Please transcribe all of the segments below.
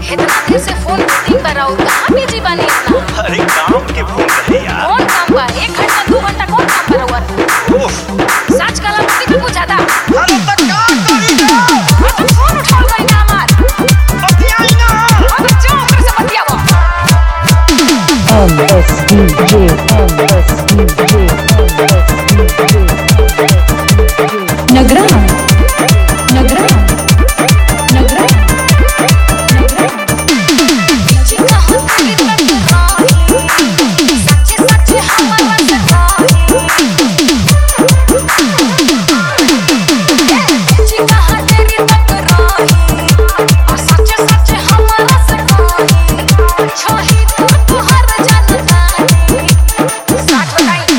इतना देर से फोन वेटिंग पर आओ, कहां बिजी बानी इतना? अरे काम के फोन रहे यार। कौन काम बा? 1 घंटा 2 घंटा कौन काम पर हुआ? सच काला मुझे पे पूछा था। अरे तक का करी ना? तो फोन उठा गई ना हमार। बतियाई ना। अब जाओ कर से बतियाओ। नगरा नगरा नगरा चिका हो तेरी राही, सच्चे सच्चे हमारा सगाई। चिका हो तेरी राही, और सच्चे सच्चे हमारा सगाई। छोही तू हर जानता है, साथ बताई।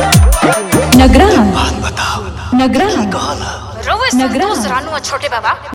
नगरा नगरा रोवे संतोष रानू छोटे बाबा।